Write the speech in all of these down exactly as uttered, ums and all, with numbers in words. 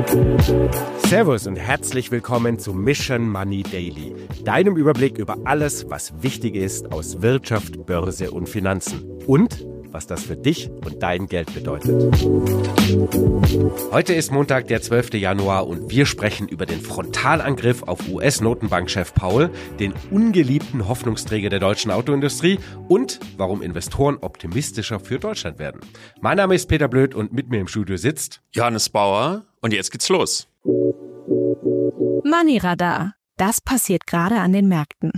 Servus und herzlich willkommen zu Mission Money Daily, deinem Überblick über alles, was wichtig ist aus Wirtschaft, Börse und Finanzen und was das für dich und dein Geld bedeutet. Heute ist Montag, der zwölfter Januar und wir sprechen über den Frontalangriff auf U S-Notenbankchef Powell, den ungeliebten Hoffnungsträger der deutschen Autoindustrie und warum Investoren optimistischer für Deutschland werden. Mein Name ist Peter Blöd und mit mir im Studio sitzt Johannes Bauer und jetzt geht's los. Money Radar. Das passiert gerade an den Märkten.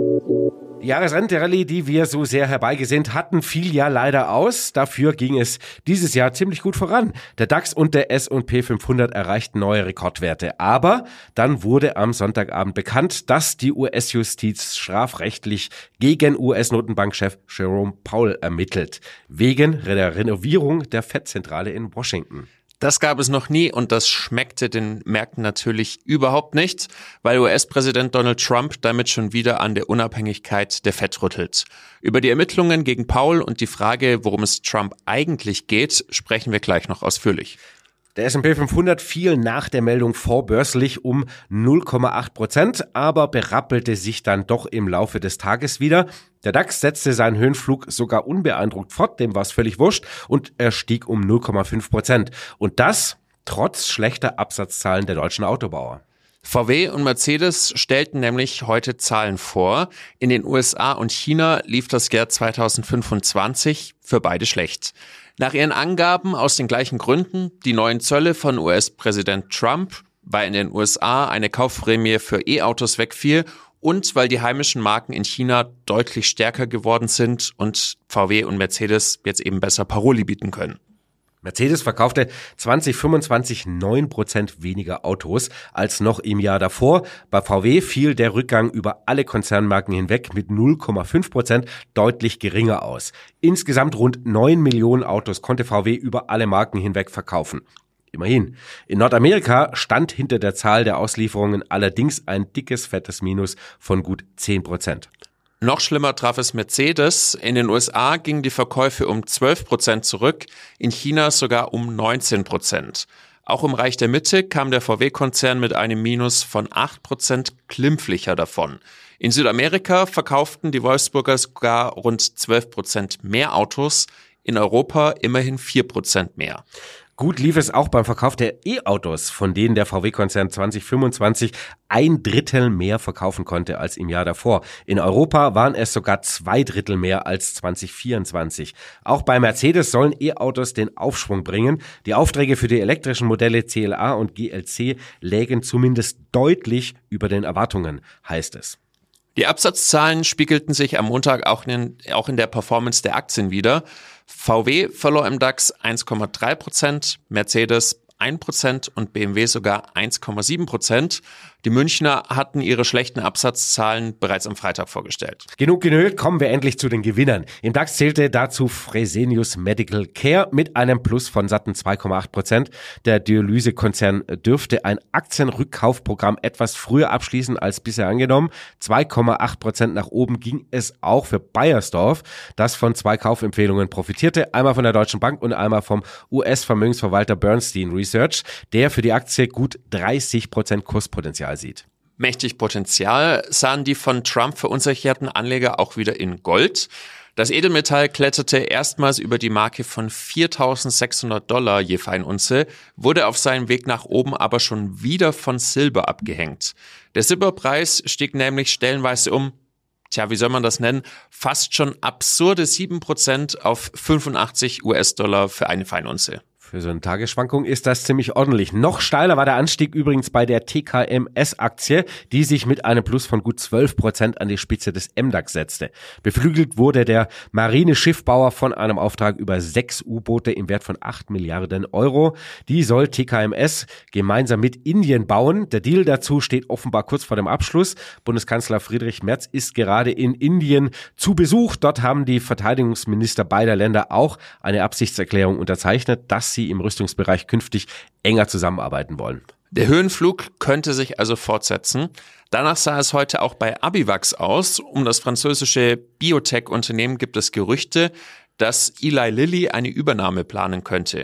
Die Jahresrente-Rallye, die wir so sehr herbeigesehnt hatten, fiel ja leider aus. Dafür ging es dieses Jahr ziemlich gut voran. Der DAX und der S und P fünfhundert erreichten neue Rekordwerte. Aber dann wurde am Sonntagabend bekannt, dass die U S-Justiz strafrechtlich gegen U S-Notenbankchef Jerome Powell ermittelt. Wegen der Renovierung der Fed-Zentrale in Washington. Das gab es noch nie und das schmeckte den Märkten natürlich überhaupt nicht, weil U S-Präsident Donald Trump damit schon wieder an der Unabhängigkeit der Fed rüttelt. Über die Ermittlungen gegen Powell und die Frage, worum es Trump eigentlich geht, sprechen wir gleich noch ausführlich. Der S und P fünfhundert fiel nach der Meldung vorbörslich um null Komma acht Prozent, aber berappelte sich dann doch im Laufe des Tages wieder. Der DAX setzte seinen Höhenflug sogar unbeeindruckt fort, dem war es völlig wurscht, und er stieg um null Komma fünf Prozent. Und das trotz schlechter Absatzzahlen der deutschen Autobauer. V W und Mercedes stellten nämlich heute Zahlen vor. In den U S A und China lief das Jahr zweitausendfünfundzwanzig für beide schlecht. Nach ihren Angaben aus den gleichen Gründen, die neuen Zölle von U S-Präsident Trump, weil in den U S A eine Kaufprämie für E-Autos wegfiel und weil die heimischen Marken in China deutlich stärker geworden sind und V W und Mercedes jetzt eben besser Paroli bieten können. Mercedes verkaufte zwanzig fünfundzwanzig neun Prozent weniger Autos als noch im Jahr davor. Bei V W fiel der Rückgang über alle Konzernmarken hinweg mit null Komma fünf Prozent deutlich geringer aus. Insgesamt rund neun Millionen Autos konnte V W über alle Marken hinweg verkaufen. Immerhin. In Nordamerika stand hinter der Zahl der Auslieferungen allerdings ein dickes, fettes Minus von gut zehn Prozent. Noch schlimmer traf es Mercedes. In den U S A gingen die Verkäufe um zwölf Prozent zurück, in China sogar um neunzehn Prozent. Auch im Reich der Mitte kam der V W-Konzern mit einem Minus von acht Prozent glimpflicher davon. In Südamerika verkauften die Wolfsburger sogar rund zwölf Prozent mehr Autos, in Europa immerhin vier Prozent mehr. Gut lief es auch beim Verkauf der E-Autos, von denen der V W-Konzern zwanzig fünfundzwanzig ein Drittel mehr verkaufen konnte als im Jahr davor. In Europa waren es sogar zwei Drittel mehr als zwanzig vierundzwanzig. Auch bei Mercedes sollen E-Autos den Aufschwung bringen. Die Aufträge für die elektrischen Modelle C L A und G L C lägen zumindest deutlich über den Erwartungen, heißt es. Die Absatzzahlen spiegelten sich am Montag auch in, auch in der Performance der Aktien wider. V W verlor im DAX eins Komma drei Prozent, Mercedes ein Prozent und B M W sogar eins Komma sieben Prozent. Die Münchner hatten ihre schlechten Absatzzahlen bereits am Freitag vorgestellt. Genug genölt, kommen wir endlich zu den Gewinnern. Im DAX zählte dazu Fresenius Medical Care mit einem Plus von satten zwei Komma acht Prozent. Der Dialysekonzern dürfte ein Aktienrückkaufprogramm etwas früher abschließen als bisher angenommen. zwei Komma acht Prozent nach oben ging es auch für Baiersdorf, das von zwei Kaufempfehlungen profitierte. Einmal von der Deutschen Bank und einmal vom U S-Vermögensverwalter Bernstein Research, der für die Aktie gut dreißig Prozent Kurspotenzial sieht. Mächtig Potenzial sahen die von Trump verunsicherten Anleger auch wieder in Gold. Das Edelmetall kletterte erstmals über die Marke von viertausendsechshundert Dollar je Feinunze, wurde auf seinem Weg nach oben aber schon wieder von Silber abgehängt. Der Silberpreis stieg nämlich stellenweise um, tja, wie soll man das nennen, fast schon absurde sieben Prozent auf fünfundachtzig US-Dollar für eine Feinunze. Für so eine Tagesschwankung ist das ziemlich ordentlich. Noch steiler war der Anstieg übrigens bei der T K M S-Aktie, die sich mit einem Plus von gut zwölf Prozent an die Spitze des M DAX setzte. Beflügelt wurde der Marineschiffbauer von einem Auftrag über sechs U-Boote im Wert von acht Milliarden Euro. Die soll T K M S gemeinsam mit Indien bauen. Der Deal dazu steht offenbar kurz vor dem Abschluss. Bundeskanzler Friedrich Merz ist gerade in Indien zu Besuch. Dort haben die Verteidigungsminister beider Länder auch eine Absichtserklärung unterzeichnet, dass sie im Rüstungsbereich künftig enger zusammenarbeiten wollen. Der Höhenflug könnte sich also fortsetzen. Danach sah es heute auch bei Abivax aus. Um das französische Biotech-Unternehmen gibt es Gerüchte, dass Eli Lilly eine Übernahme planen könnte.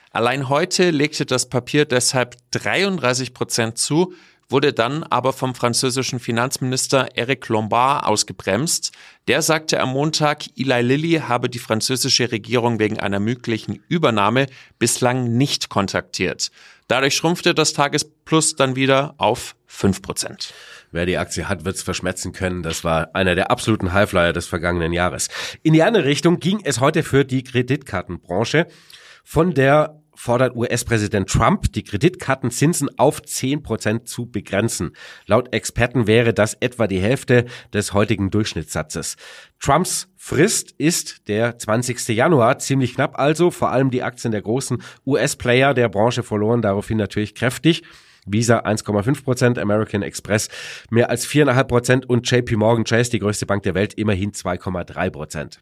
Allein heute legte das Papier deshalb dreiunddreißig Prozent zu, wurde dann aber vom französischen Finanzminister Eric Lombard ausgebremst. Der sagte am Montag, Eli Lilly habe die französische Regierung wegen einer möglichen Übernahme bislang nicht kontaktiert. Dadurch schrumpfte das Tagesplus dann wieder auf fünf Prozent. Wer die Aktie hat, wird's verschmerzen können. Das war einer der absoluten Highflyer des vergangenen Jahres. In die andere Richtung ging es heute für die Kreditkartenbranche. Von der fordert U S-Präsident Trump, die Kreditkartenzinsen auf zehn Prozent zu begrenzen. Laut Experten wäre das etwa die Hälfte des heutigen Durchschnittssatzes. Trumps Frist ist der zwanzigsten Januar, ziemlich knapp also. Vor allem die Aktien der großen U S-Player der Branche verloren daraufhin natürlich kräftig. Visa eins Komma fünf Prozent, American Express mehr als vier Komma fünf Prozent und J P Morgan Chase, die größte Bank der Welt, immerhin zwei Komma drei Prozent.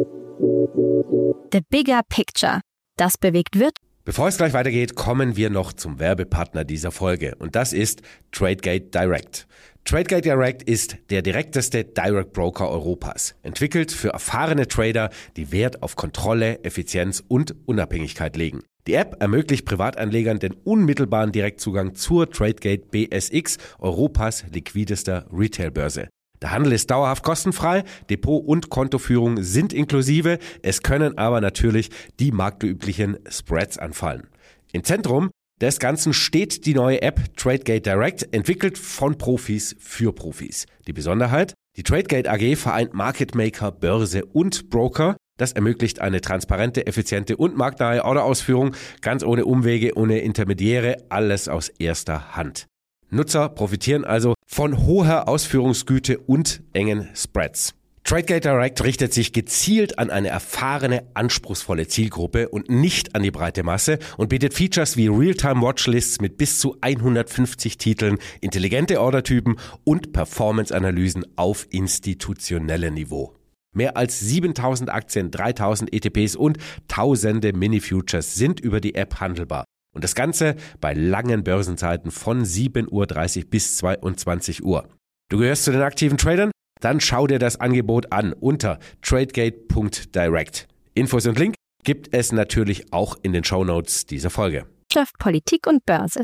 The Bigger Picture. Das bewegt wird. Bevor es gleich weitergeht, kommen wir noch zum Werbepartner dieser Folge und das ist Tradegate Direct. Tradegate Direct ist der direkteste Direct Broker Europas, entwickelt für erfahrene Trader, die Wert auf Kontrolle, Effizienz und Unabhängigkeit legen. Die App ermöglicht Privatanlegern den unmittelbaren Direktzugang zur Tradegate B S X, Europas liquidester Retailbörse. Der Handel ist dauerhaft kostenfrei, Depot- und Kontoführung sind inklusive, es können aber natürlich die marktüblichen Spreads anfallen. Im Zentrum des Ganzen steht die neue App Tradegate Direct, entwickelt von Profis für Profis. Die Besonderheit? Die Tradegate A G vereint Market Maker, Börse und Broker. Das ermöglicht eine transparente, effiziente und marktnahe Orderausführung, ganz ohne Umwege, ohne Intermediäre, alles aus erster Hand. Nutzer profitieren also von hoher Ausführungsgüte und engen Spreads. Tradegate Direct richtet sich gezielt an eine erfahrene, anspruchsvolle Zielgruppe und nicht an die breite Masse und bietet Features wie Realtime-Watchlists mit bis zu hundertfünfzig Titeln, intelligente Ordertypen und Performance-Analysen auf institutionellem Niveau. Mehr als siebentausend Aktien, dreitausend E T Ps und tausende Mini-Futures sind über die App handelbar. Und das Ganze bei langen Börsenzeiten von sieben Uhr dreißig bis zweiundzwanzig Uhr. Du gehörst zu den aktiven Tradern? Dann schau dir das Angebot an unter tradegate Punkt direct. Infos und Link gibt es natürlich auch in den Shownotes dieser Folge. Wirtschaft, Politik und Börse.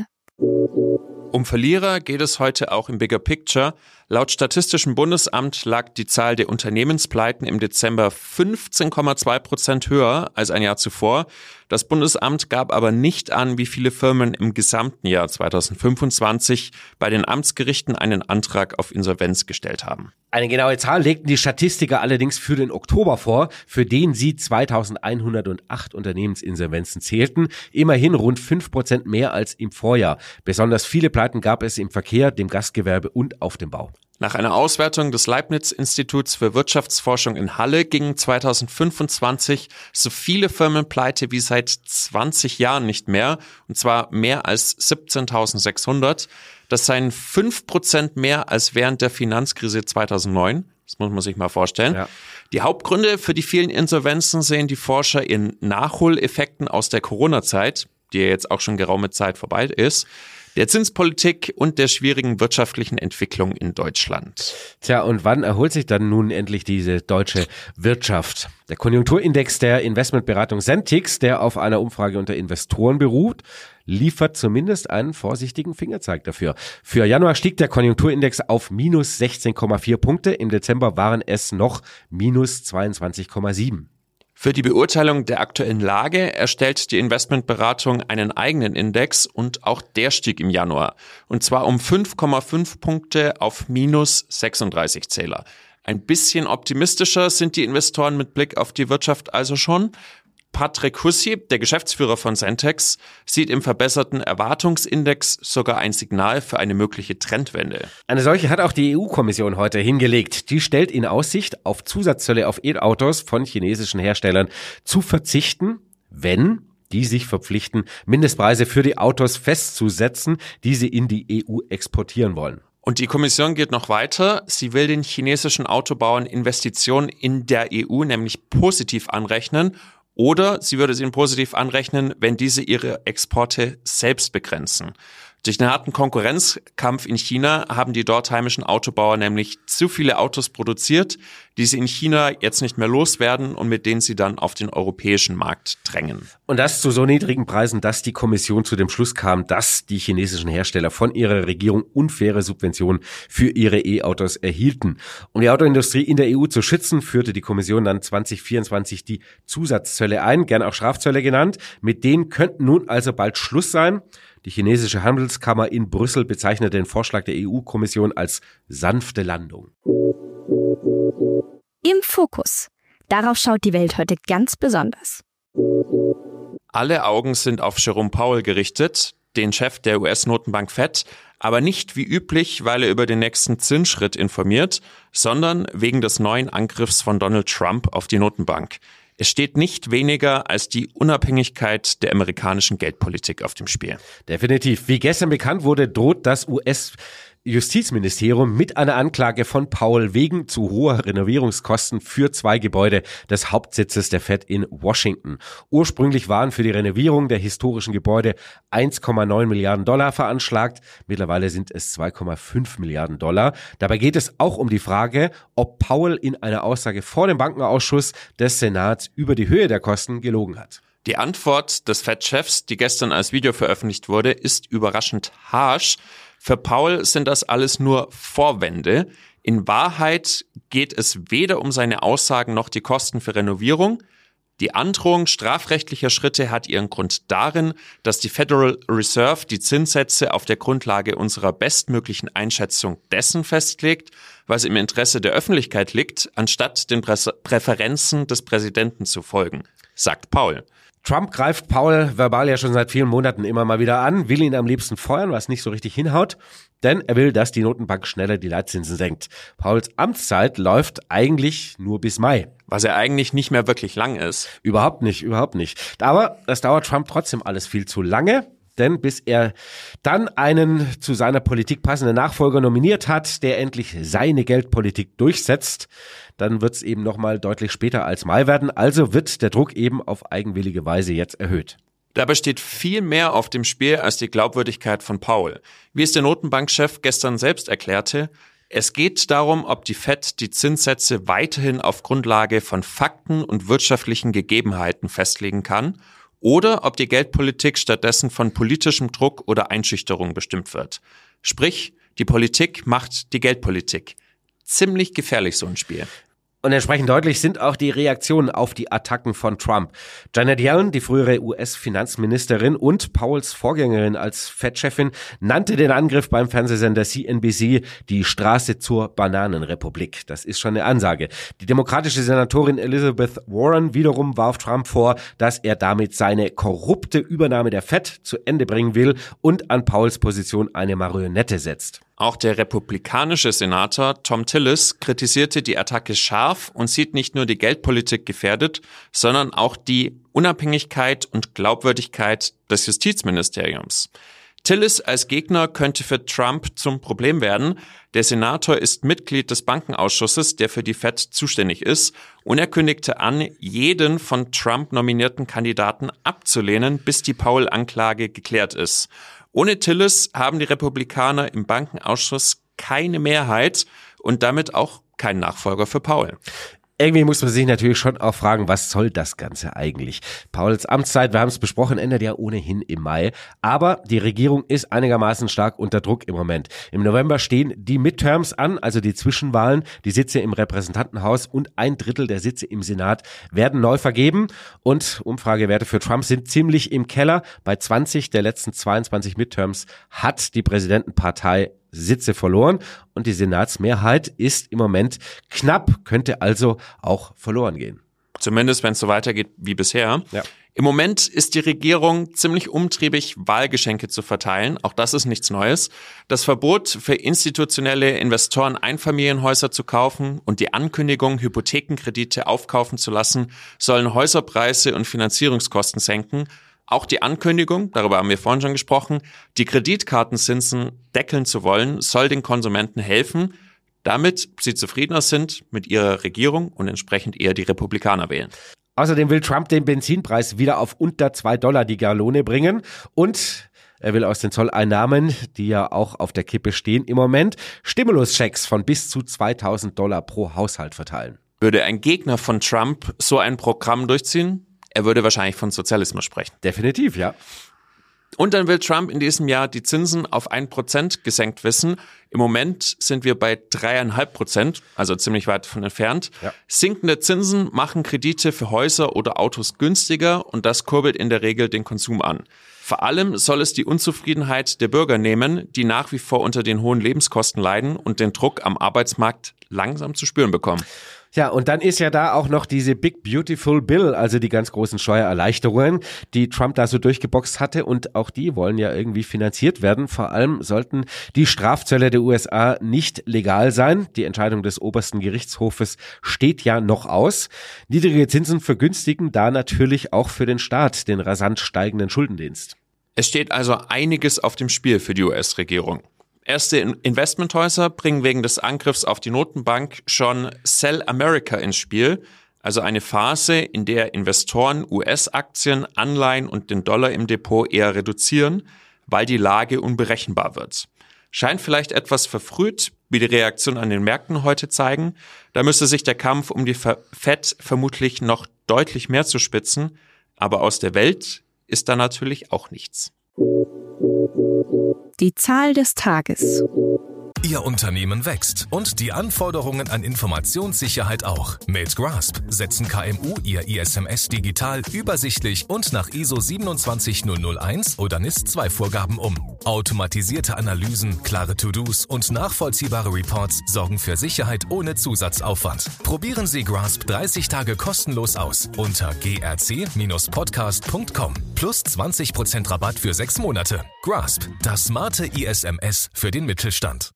Um Verlierer geht es heute auch im Bigger Picture. Laut Statistischem Bundesamt lag die Zahl der Unternehmenspleiten im Dezember fünfzehn Komma zwei Prozent höher als ein Jahr zuvor. Das Bundesamt gab aber nicht an, wie viele Firmen im gesamten Jahr zweitausendfünfundzwanzig bei den Amtsgerichten einen Antrag auf Insolvenz gestellt haben. Eine genaue Zahl legten die Statistiker allerdings für den Oktober vor, für den sie zweitausendeinhundertacht Unternehmensinsolvenzen zählten. Immerhin rund fünf Prozent mehr als im Vorjahr. Besonders viele Pleiten gab es im Verkehr, dem Gastgewerbe und auf dem Bau. Nach einer Auswertung des Leibniz-Instituts für Wirtschaftsforschung in Halle gingen zweitausendfünfundzwanzig so viele Firmen pleite wie seit zwanzig Jahren nicht mehr, und zwar mehr als siebzehntausendsechshundert. Das seien fünf Prozent mehr als während der Finanzkrise zweitausendneun. Das muss man sich mal vorstellen. Ja. Die Hauptgründe für die vielen Insolvenzen sehen die Forscher in Nachholeffekten aus der Corona-Zeit, die ja jetzt auch schon geraume Zeit vorbei ist, der Zinspolitik und der schwierigen wirtschaftlichen Entwicklung in Deutschland. Tja, und wann erholt sich dann nun endlich diese deutsche Wirtschaft? Der Konjunkturindex der Investmentberatung Sentix, der auf einer Umfrage unter Investoren beruht, liefert zumindest einen vorsichtigen Fingerzeig dafür. Für Januar stieg der Konjunkturindex auf minus sechzehn Komma vier Punkte, im Dezember waren es noch minus zweiundzwanzig Komma sieben. Für die Beurteilung der aktuellen Lage erstellt die Investmentberatung einen eigenen Index und auch der stieg im Januar. Und zwar um fünf Komma fünf Punkte auf minus sechsunddreißig Zähler. Ein bisschen optimistischer sind die Investoren mit Blick auf die Wirtschaft also schon. Patrick Hussey, der Geschäftsführer von Sentix, sieht im verbesserten Erwartungsindex sogar ein Signal für eine mögliche Trendwende. Eine solche hat auch die E U-Kommission heute hingelegt. Die stellt in Aussicht, auf Zusatzzölle auf E-Autos von chinesischen Herstellern zu verzichten, wenn die sich verpflichten, Mindestpreise für die Autos festzusetzen, die sie in die E U exportieren wollen. Und die Kommission geht noch weiter. Sie will den chinesischen Autobauern Investitionen in der E U nämlich positiv anrechnen. Oder sie würde es ihnen positiv anrechnen, wenn diese ihre Exporte selbst begrenzen. Durch den harten Konkurrenzkampf in China haben die dort heimischen Autobauer nämlich zu viele Autos produziert, die sie in China jetzt nicht mehr loswerden und mit denen sie dann auf den europäischen Markt drängen. Und das zu so niedrigen Preisen, dass die Kommission zu dem Schluss kam, dass die chinesischen Hersteller von ihrer Regierung unfaire Subventionen für ihre E-Autos erhielten. Um die Autoindustrie in der E U zu schützen, führte die Kommission dann zwanzig vierundzwanzig die Zusatzzölle ein, gern auch Strafzölle genannt. Mit denen könnten nun also bald Schluss sein. Die chinesische Handelskammer in Brüssel bezeichnet den Vorschlag der E U-Kommission als sanfte Landung. Im Fokus. Darauf schaut die Welt heute ganz besonders. Alle Augen sind auf Jerome Powell gerichtet, den Chef der U S-Notenbank Fed, aber nicht wie üblich, weil er über den nächsten Zinsschritt informiert, sondern wegen des neuen Angriffs von Donald Trump auf die Notenbank. Es steht nicht weniger als die Unabhängigkeit der amerikanischen Geldpolitik auf dem Spiel. Definitiv. Wie gestern bekannt wurde, droht das U S Justizministerium mit einer Anklage von Powell wegen zu hoher Renovierungskosten für zwei Gebäude des Hauptsitzes der Fed in Washington. Ursprünglich waren für die Renovierung der historischen Gebäude eins Komma neun Milliarden Dollar veranschlagt. Mittlerweile sind es zwei Komma fünf Milliarden Dollar. Dabei geht es auch um die Frage, ob Powell in einer Aussage vor dem Bankenausschuss des Senats über die Höhe der Kosten gelogen hat. Die Antwort des Fed-Chefs, die gestern als Video veröffentlicht wurde, ist überraschend harsch. Für Powell sind das alles nur Vorwände. In Wahrheit geht es weder um seine Aussagen noch die Kosten für Renovierung. Die Androhung strafrechtlicher Schritte hat ihren Grund darin, dass die Federal Reserve die Zinssätze auf der Grundlage unserer bestmöglichen Einschätzung dessen festlegt, was im Interesse der Öffentlichkeit liegt, anstatt den Prä- Präferenzen des Präsidenten zu folgen, sagt Powell. Trump greift Powell verbal ja schon seit vielen Monaten immer mal wieder an, will ihn am liebsten feuern, was nicht so richtig hinhaut, denn er will, dass die Notenbank schneller die Leitzinsen senkt. Powells Amtszeit läuft eigentlich nur bis Mai. Was ja eigentlich nicht mehr wirklich lang ist. Überhaupt nicht, überhaupt nicht. Aber das dauert Trump trotzdem alles viel zu lange. Denn bis er dann einen zu seiner Politik passenden Nachfolger nominiert hat, der endlich seine Geldpolitik durchsetzt, dann wird es eben nochmal deutlich später als Mai werden. Also wird der Druck eben auf eigenwillige Weise jetzt erhöht. Dabei steht viel mehr auf dem Spiel als die Glaubwürdigkeit von Powell. Wie es der Notenbankchef gestern selbst erklärte, es geht darum, ob die Fed die Zinssätze weiterhin auf Grundlage von Fakten und wirtschaftlichen Gegebenheiten festlegen kann oder ob die Geldpolitik stattdessen von politischem Druck oder Einschüchterung bestimmt wird. Sprich, die Politik macht die Geldpolitik. Ziemlich gefährlich, so ein Spiel. Und entsprechend deutlich sind auch die Reaktionen auf die Attacken von Trump. Janet Yellen, die frühere U S-Finanzministerin und Powells Vorgängerin als Fed-Chefin, nannte den Angriff beim Fernsehsender C N B C die Straße zur Bananenrepublik. Das ist schon eine Ansage. Die demokratische Senatorin Elizabeth Warren wiederum warf Trump vor, dass er damit seine korrupte Übernahme der Fed zu Ende bringen will und an Powells Position eine Marionette setzt. Auch der republikanische Senator Thom Tillis kritisierte die Attacke scharf und sieht nicht nur die Geldpolitik gefährdet, sondern auch die Unabhängigkeit und Glaubwürdigkeit des Justizministeriums. Tillis als Gegner könnte für Trump zum Problem werden. Der Senator ist Mitglied des Bankenausschusses, der für die Fed zuständig ist, und er kündigte an, jeden von Trump nominierten Kandidaten abzulehnen, bis die Powell-Anklage geklärt ist. Ohne Tillis haben die Republikaner im Bankenausschuss keine Mehrheit und damit auch keinen Nachfolger für Powell. Irgendwie muss man sich natürlich schon auch fragen, was soll das Ganze eigentlich? Powells Amtszeit, wir haben es besprochen, endet ja ohnehin im Mai. Aber die Regierung ist einigermaßen stark unter Druck im Moment. Im November stehen die Midterms an, also die Zwischenwahlen. Die Sitze im Repräsentantenhaus und ein Drittel der Sitze im Senat werden neu vergeben. Und Umfragewerte für Trump sind ziemlich im Keller. Bei zwanzig der letzten zweiundzwanzig Midterms hat die Präsidentenpartei Sitze verloren und die Senatsmehrheit ist im Moment knapp, könnte also auch verloren gehen. Zumindest, wenn es so weitergeht wie bisher. Ja. Im Moment ist die Regierung ziemlich umtriebig, Wahlgeschenke zu verteilen. Auch das ist nichts Neues. Das Verbot für institutionelle Investoren, Einfamilienhäuser zu kaufen und die Ankündigung, Hypothekenkredite aufkaufen zu lassen, sollen Häuserpreise und Finanzierungskosten senken. Auch die Ankündigung, darüber haben wir vorhin schon gesprochen, die Kreditkartenzinsen deckeln zu wollen, soll den Konsumenten helfen, damit sie zufriedener sind mit ihrer Regierung und entsprechend eher die Republikaner wählen. Außerdem will Trump den Benzinpreis wieder auf unter zwei Dollar die Gallone bringen und Er will aus den Zolleinnahmen, die ja auch auf der Kippe stehen im Moment, Stimuluschecks von bis zu zweitausend Dollar pro Haushalt verteilen. Würde ein Gegner von Trump so ein Programm durchziehen? Er würde wahrscheinlich von Sozialismus sprechen. Definitiv, ja. Und dann will Trump in diesem Jahr die Zinsen auf ein Prozent gesenkt wissen. Im Moment sind wir bei drei Komma fünf Prozent, also ziemlich weit davon entfernt. Ja. Sinkende Zinsen machen Kredite für Häuser oder Autos günstiger und das kurbelt in der Regel den Konsum an. Vor allem soll es die Unzufriedenheit der Bürger nehmen, die nach wie vor unter den hohen Lebenskosten leiden und den Druck am Arbeitsmarkt langsam zu spüren bekommen. Ja, und dann ist ja da auch noch diese Big Beautiful Bill, also die ganz großen Steuererleichterungen, die Trump da so durchgeboxt hatte und auch die wollen ja irgendwie finanziert werden. Vor allem sollten die Strafzölle der U S A nicht legal sein. Die Entscheidung des obersten Gerichtshofes steht ja noch aus. Niedrige Zinsen vergünstigen da natürlich auch für den Staat den rasant steigenden Schuldendienst. Es steht also einiges auf dem Spiel für die U S-Regierung. Erste Investmenthäuser bringen wegen des Angriffs auf die Notenbank schon Sell America ins Spiel, also eine Phase, in der Investoren U S-Aktien, Anleihen und den Dollar im Depot eher reduzieren, weil die Lage unberechenbar wird. Scheint vielleicht etwas verfrüht, wie die Reaktionen an den Märkten heute zeigen. Da müsste sich der Kampf um die Fed vermutlich noch deutlich mehr zuspitzen, aber aus der Welt ist da natürlich auch nichts. Die Zahl des Tages. Ihr Unternehmen wächst und die Anforderungen an Informationssicherheit auch. Mit Grasp setzen K M U ihr I S M S digital, übersichtlich und nach I S O zwei sieben null null eins oder N I S zwei Vorgaben um. Automatisierte Analysen, klare To-Dos und nachvollziehbare Reports sorgen für Sicherheit ohne Zusatzaufwand. Probieren Sie Grasp dreißig Tage kostenlos aus unter g r c Bindestrich podcast Punkt com. Plus zwanzig Prozent Rabatt für sechs Monate. Grasp, das smarte I S M S für den Mittelstand.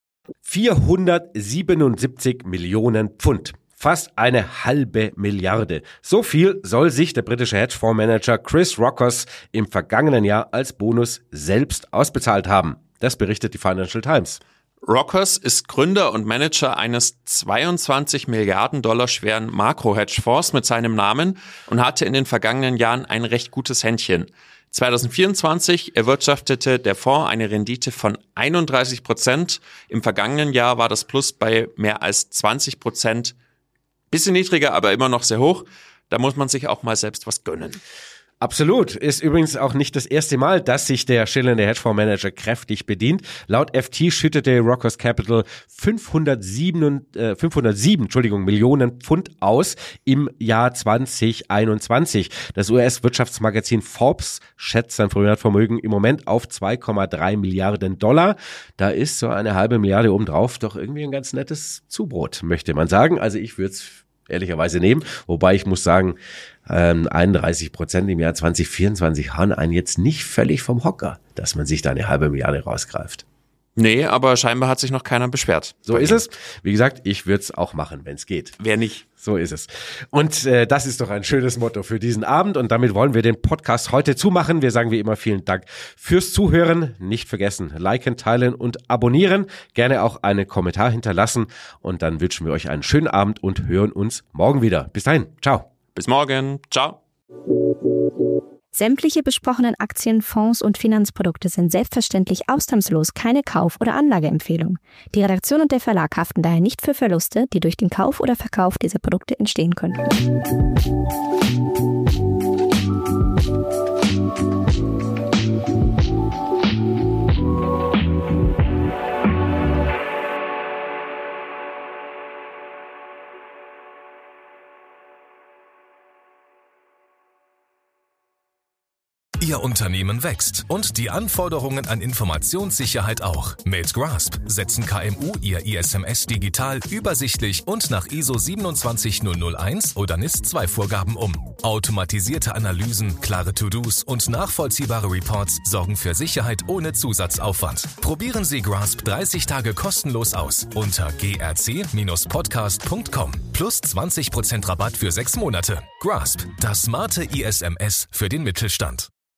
vierhundertsiebenundsiebzig Millionen Pfund. Fast eine halbe Milliarde. So viel soll sich der britische Hedgefondsmanager Chris Rockers im vergangenen Jahr als Bonus selbst ausbezahlt haben. Das berichtet die Financial Times. Rockers ist Gründer und Manager eines zweiundzwanzig Milliarden Dollar schweren Makro-Hedgefonds mit seinem Namen und hatte in den vergangenen Jahren ein recht gutes Händchen. zwanzig vierundzwanzig erwirtschaftete der Fonds eine Rendite von einunddreißig Prozent. Im vergangenen Jahr war das Plus bei mehr als zwanzig Prozent. Bisschen niedriger, aber immer noch sehr hoch. Da muss man sich auch mal selbst was gönnen. Absolut. Ist übrigens auch nicht das erste Mal, dass sich der schillernde Hedgefondsmanager kräftig bedient. Laut F T schüttete Rockers Capital fünfhundertsieben, äh, fünfhundertsieben Entschuldigung, Millionen Pfund aus im Jahr zwanzig einundzwanzig. Das U S-Wirtschaftsmagazin Forbes schätzt sein Privatvermögen im Moment auf zwei Komma drei Milliarden Dollar. Da ist so eine halbe Milliarde obendrauf doch irgendwie ein ganz nettes Zubrot, möchte man sagen. Also ich würde es ehrlicherweise nehmen, wobei ich muss sagen, ähm, einunddreißig Prozent im Jahr zwanzig vierundzwanzig hauen einen jetzt nicht völlig vom Hocker, dass man sich da eine halbe Milliarde rausgreift. Nee, aber scheinbar hat sich noch keiner beschwert. So ist es. Wie gesagt, ich würde es auch machen, wenn es geht. Wer nicht? So ist es. Und äh, das ist doch ein schönes Motto für diesen Abend und damit wollen wir den Podcast heute zumachen. Wir sagen wie immer vielen Dank fürs Zuhören. Nicht vergessen, liken, teilen und abonnieren. Gerne auch einen Kommentar hinterlassen und dann wünschen wir euch einen schönen Abend und hören uns morgen wieder. Bis dahin. Ciao. Bis morgen. Ciao. Sämtliche besprochenen Aktien, Fonds und Finanzprodukte sind selbstverständlich ausnahmslos keine Kauf- oder Anlageempfehlung. Die Redaktion und der Verlag haften daher nicht für Verluste, die durch den Kauf oder Verkauf dieser Produkte entstehen könnten. Ihr Unternehmen wächst und die Anforderungen an Informationssicherheit auch. Mit Grasp setzen K M U ihr I S M S digital, übersichtlich und nach I S O zwei sieben null null eins oder N I S zwei Vorgaben um. Automatisierte Analysen, klare To-Dos und nachvollziehbare Reports sorgen für Sicherheit ohne Zusatzaufwand. Probieren Sie Grasp dreißig Tage kostenlos aus unter g r c Bindestrich podcast Punkt com. Plus zwanzig Prozent Rabatt für sechs Monate. Grasp, das smarte I S M S für den Mittelstand.